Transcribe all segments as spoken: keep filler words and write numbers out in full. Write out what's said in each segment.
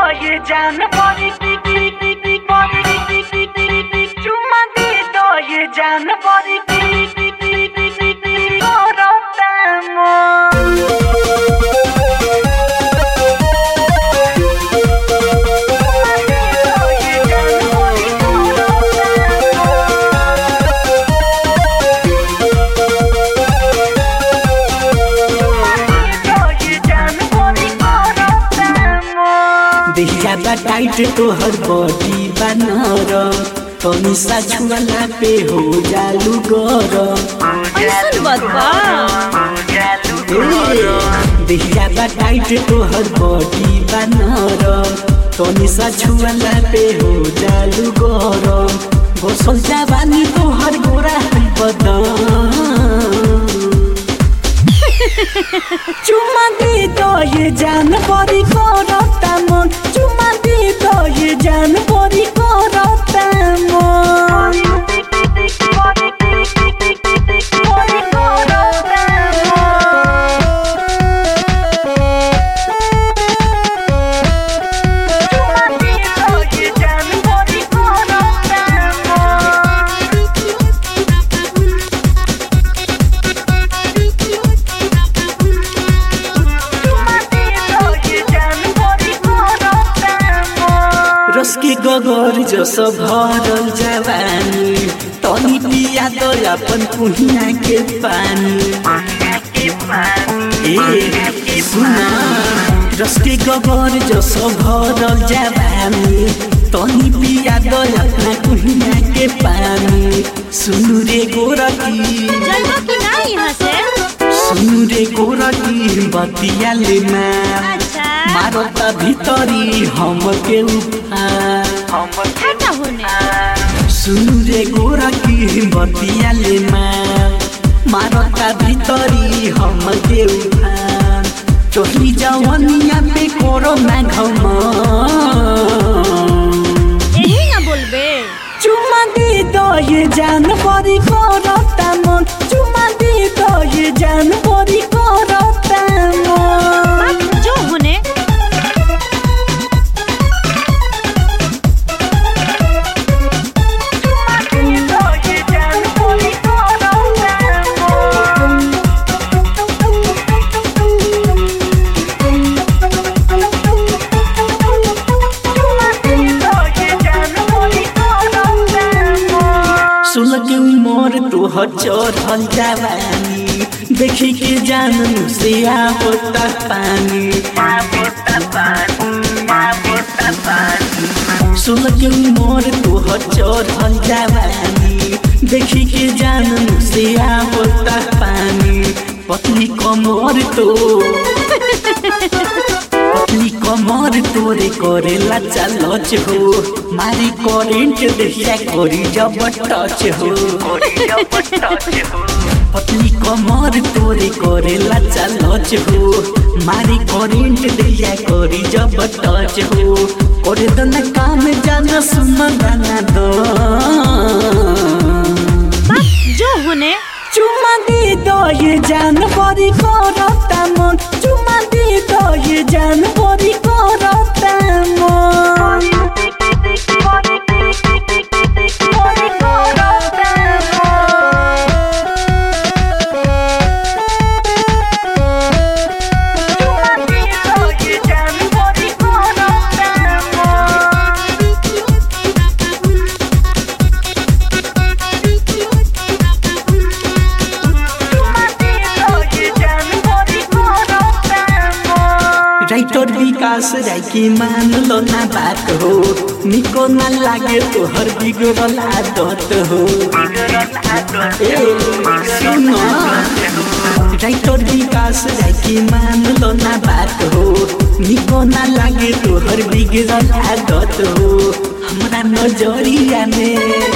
ये जान बड़ी चुम्मा दे दो ये जान बड़ी देखा बा टाइट तोहर बॉडी बनर तनी सा छुअला पे हो जालू गरम देखा बा टाइट तोहर बॉडी बनर तनी सा छुअला पे हो जालू गरम घोसल जवानी तोहर गोरा बदन चुम्मा दे दो ये जान बड़ी करता मन चुम्मा दे दो ये जान बड़ी करता मन रसकी गगर जस भरल जवानी तनी पिया दो अपन कुहिया के पानी ए सुना रसकी गगर जस भरल जवानी तनी पिया दो अपना कुहिया के पानी सुनु रे गोरकी चलबो कि ना यहाँ से सुनु रे गोरकी बतिया ले मार अच्छा मारता भीतरी हम के हटा होने सुनु रे गोरकी बतिया ले मार मारता भीतरी हम के चोरी जवनिया पे करो ना घम यही ना बोलबे चुम्मा दे दो ये जान बड़ी करता मन चुम्मा दे दो ये जान बड़ी करता मन जो होने सुलग मोर तोहर चढ़ल जवानी देखी के जानू से आवता पानी सुलग मोर तोहर चढ़ल जवानी देखी के जानू से आवता पानी पतली कमर तो पतली कमर तोरे करेला चालच हो मारी करेंट देखा करी जब टच हो पतली कमर तोरे करेला चालच हो मारी करेंट देखा करी जब टच हो करे दन काम जान सुन गाना दो जो होने चुम्मा दे दो ये जान बड़ी करता मन चुम्मा दे दो ये जान बड़ी करता मन राइटर विकास राय की मान लो ना बात हो निको ना लागे तोहर बिगड़ल आदत हो सुनो राइटर विकास राय की मान लो ना बात हो निको ना लागे तोहर बिगड़ल आदत हो हमरा नजरिया में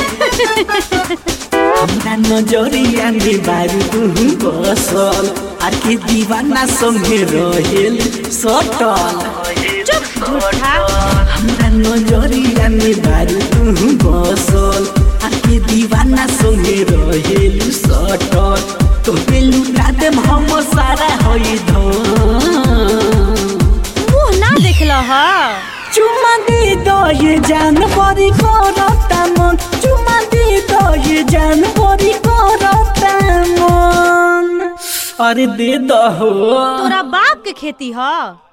हमरा नजरिया में बारू तू बसल आर के दीवाना संगे रहेल सटल चुप झूठा हमरा नजरिया में बारू तू बसल आर के दीवाना संगे रहेल सटल तोहे लुटा देम हम सारा होई धन मुँह ना देखल ह चुमा दे दो ये जान बड़ी करता मन चुमा दे दो ये जान बड़ी करता मन अरे दे दो तोरा बाप के खेती ह।